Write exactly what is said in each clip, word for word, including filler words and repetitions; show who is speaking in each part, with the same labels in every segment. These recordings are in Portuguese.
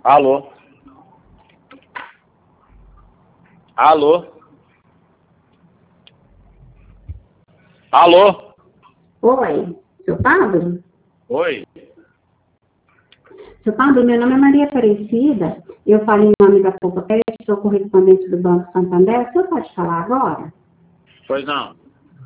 Speaker 1: Alô? Alô? Alô?
Speaker 2: Oi, seu Pablo?
Speaker 1: Oi?
Speaker 2: Seu Pablo, meu nome é Maria Aparecida. Eu falo em nome da Popopest, sou correspondente do Banco Santander. O senhor pode falar agora?
Speaker 1: Pois não.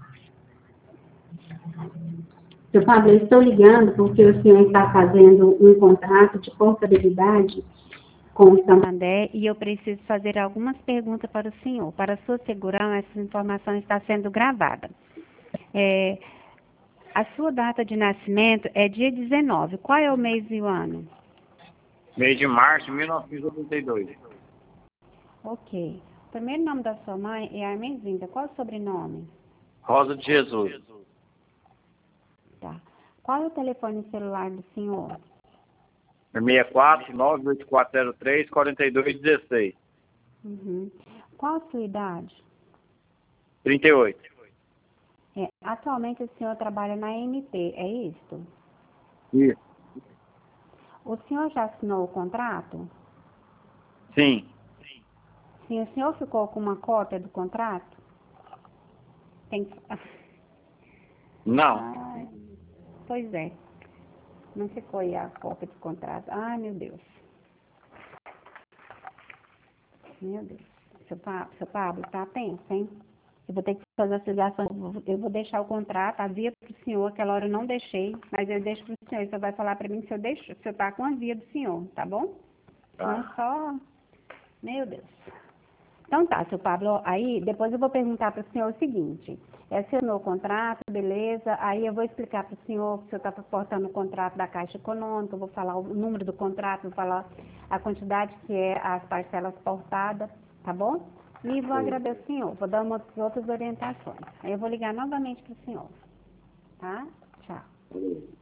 Speaker 2: Seu Pablo, eu estou ligando porque o senhor está fazendo um contrato de portabilidade com o Santander e eu preciso fazer algumas perguntas para o senhor. Para sua segurança, essa informação está sendo gravada. É, a sua data de nascimento é dia dezenove. Qual é o mês e o ano?
Speaker 1: Mês de março de mil novecentos e oitenta e dois.
Speaker 2: Ok. O primeiro nome da sua mãe é Armezinda. Qual é o sobrenome?
Speaker 1: Rosa de Jesus.
Speaker 2: Tá. Qual é o telefone celular do senhor?
Speaker 1: seis quatro, nove oito quatro zero três, quatro dois um seis.
Speaker 2: Uhum. Qual a sua idade?
Speaker 1: trinta e oito.
Speaker 2: É, atualmente o senhor trabalha na M T, é isso?
Speaker 1: Isso.
Speaker 2: O senhor já assinou o contrato?
Speaker 1: Sim.
Speaker 2: Sim, o senhor ficou com uma cópia do contrato? Tem que...
Speaker 1: Não.
Speaker 2: Ai, pois é. Não ficou aí a cópia do contrato. Ai, meu Deus. Meu Deus. Seu Pablo, seu Pablo, tá tenso, hein? Eu vou ter que fazer essa ligação. Eu vou deixar o contrato, a via para o senhor. Aquela hora eu não deixei, mas eu deixo para o senhor. Você vai falar para mim se eu deixo, se eu tá com a via do senhor, tá bom? Não
Speaker 1: Tá.
Speaker 2: só... Meu Deus. Então tá, seu Pablo, aí depois eu vou perguntar para o senhor o seguinte, é assinou o contrato, beleza, aí eu vou explicar para o senhor que o senhor está portando o contrato da Caixa Econômica, eu vou falar o número do contrato, vou falar a quantidade que é as parcelas portadas, tá bom? E vou agradecer ao senhor, vou dar umas outras orientações. Aí eu vou ligar novamente para o senhor, tá? Tchau.